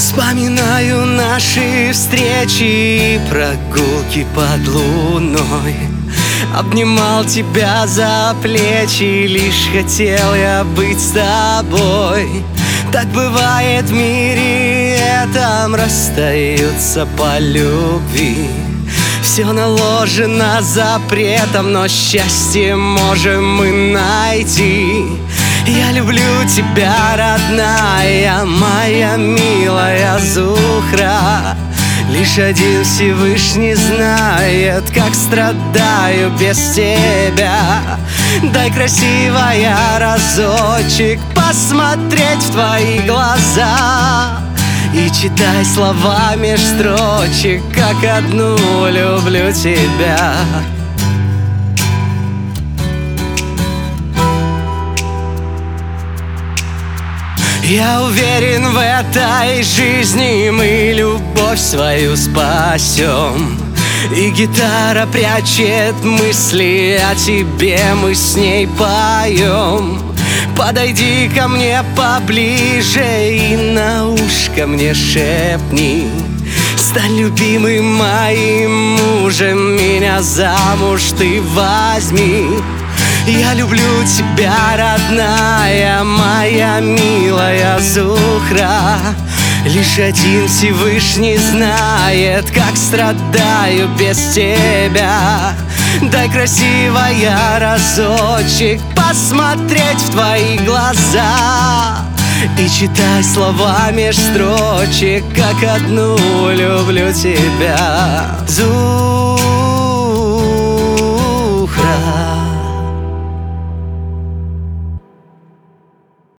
Вспоминаю наши встречи и прогулки под луной. Обнимал тебя за плечи, лишь хотел я быть с тобой. Так бывает в мире этом, расстаются по любви. Все наложено запретом, но счастье можем мы найти. Я люблю тебя, родная, моя милая Зухра. Лишь один Всевышний знает, как страдаю без тебя. Дай, красивая, разочек посмотреть в твои глаза и читай слова меж строчек, как одну люблю тебя. Я уверен, в этой жизни мы любовь свою спасем. И гитара прячет мысли о тебе, мы с ней поем. Подойди ко мне поближе и на ушко мне шепни: стань любимым моим мужем, меня замуж ты возьми. Я люблю тебя, родная, моя милая Зухра. Лишь один Всевышний знает, как страдаю без тебя. Дай, красивая, разочек посмотреть в твои глаза и читай слова меж строчек, как одну люблю тебя.